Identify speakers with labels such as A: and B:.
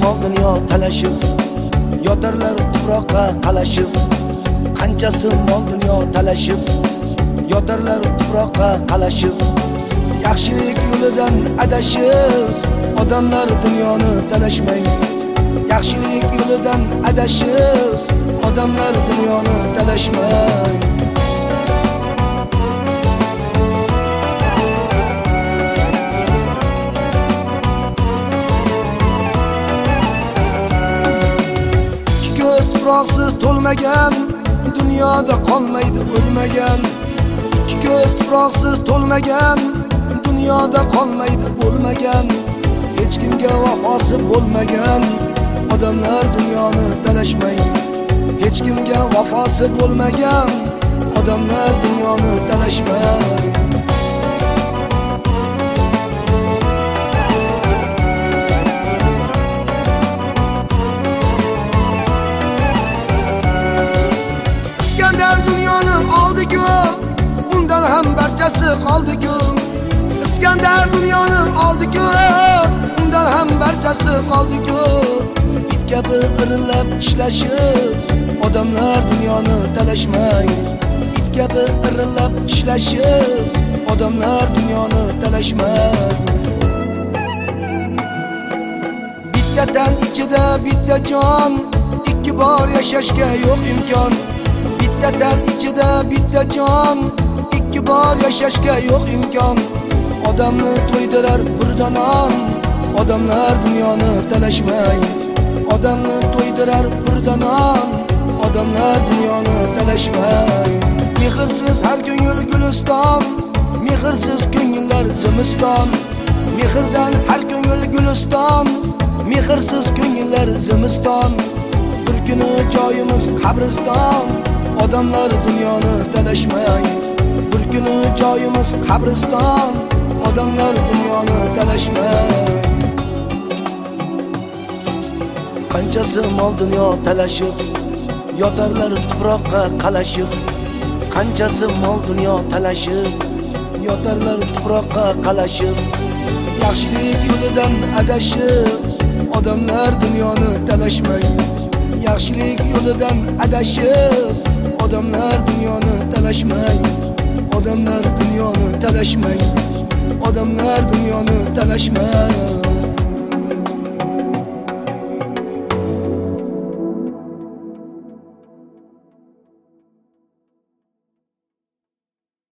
A: mol dunyo talashib, yotarlar tuproqqa qalashib. Qanchasi mol dunyo talashib, yotarlar tuproqqa qalashib. Yaxshilik yo'lidan adashib, odamlar dunyoni talashmang. Yaxshilik yo'lidan adashib, odamlar dunyoni talashmang. Tuproqsiz to'lmagan dunyoda qolmaydi o'lmagan. Ikki ko'z tuproqsiz to'lmagan dunyoda qolmaydi o'lmagan. Hech kimga vafosi bo'lmagan odamlar dunyoni talashmang. Hech kimga vafosi bo'lmagan odamlar dunyoni talashmang. Dunyoni oldi-ku, undan ham barchasi qoldi-ku. Iskandar dunyoni oldi-ku, undan ham barchasi qoldi-ku. It kabi irillab ishlashib, odamlar dunyoni talashmang. It kabi irillab ishlashib, odamlar dunyoni talashmang. Bitta tan ichida bitta jon, ikki bor yashashga yo'q imkon. Bittadan ichida bitta jon, ikki bor yashashga yo'q imkon. Odamni to'ydirar burdanon, odamlar dunyoni talashmang. Odamni to'ydirar burdanon, odamlar dunyoni talashmang. Mehrsiz har ko'ngil guliston, mehrsiz ko'ngillar zimiston. Mehrdan har ko'ngil guliston, mehrsiz ko'ngillar zimiston. Bir kuni joyimiz qabriston, odamlar dunyoni talashmang. Bir kuni joyimiz qabriston, odamlar dunyoni talashmang. Qanchasi mol dunyo talashib, yotarlar tuproqqa qalashib. Qanchasi mol dunyo talashib, yotarlar tuproqqa qalashib. Yaxshilik yo'lidan adashib, odamlar dunyoni talashmang. Yaxshilik yo'lidan adashib, odamlar dunyoni talashmang. Odamlar dunyoni talashmang. Odamlar dunyoni talashmang.